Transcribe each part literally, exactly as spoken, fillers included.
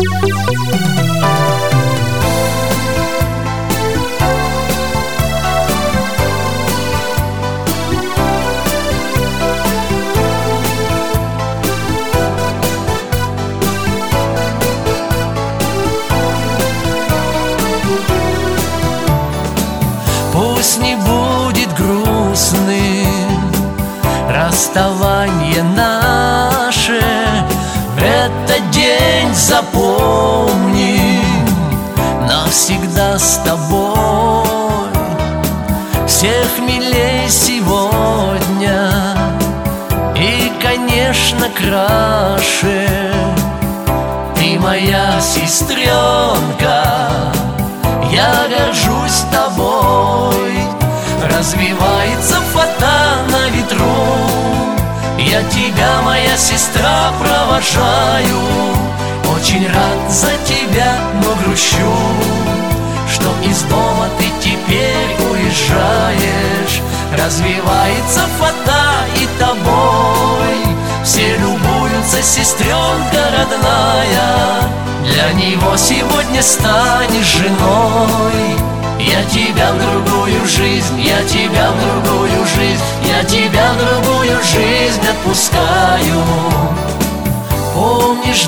Пусть не будет грустным расставание наше, этот день запомним навсегда с тобой. Всех милей сегодня и, конечно, краше. Ты моя сестренка, я горжусь тобой. Развивается фата на ветру, я тебя, моя сестра, провожаю. Очень рад за тебя, но грущу, что из дома ты теперь уезжаешь. Развивается фата и тобой, все любуются, сестренка родная. Для него сегодня станешь женой. Я тебя в другую жизнь, я тебя в другую жизнь, я тебя в другую жизнь отпускаю. Помнишь,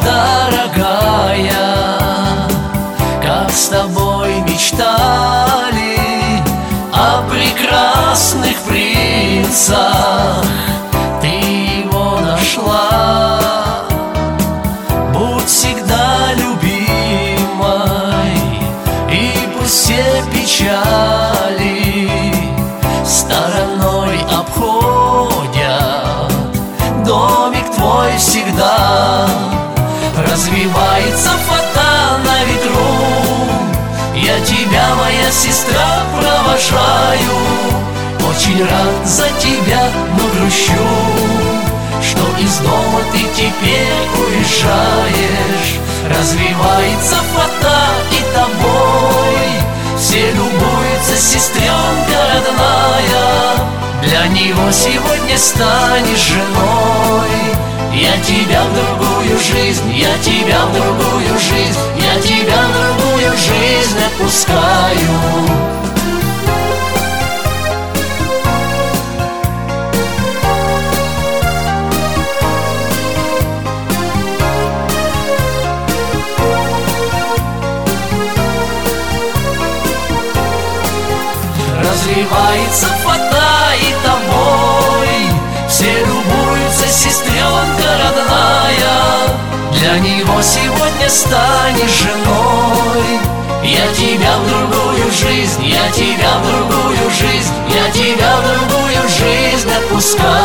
дорогая, как с тобой мечтали о прекрасных принцах? Ты его нашла. Будь всегда любимой, и пусть все печали стороной обходят домик твой всегда. Развивается фата на ветру, я тебя, моя сестра, провожаю. Очень рад за тебя, но грущу, что из дома ты теперь уезжаешь. Развивается фата и тобой, все любуются, сестренка родная. Для него сегодня станешь женой. Я тебя в другую жизнь, я тебя в другую жизнь, я тебя в другую жизнь отпускаю. Развивается фата и тобой, все любуются, сестренка родная. Для него сегодня станешь женой. Я тебя в другую жизнь, я тебя в другую жизнь, я тебя в другую жизнь отпускаю.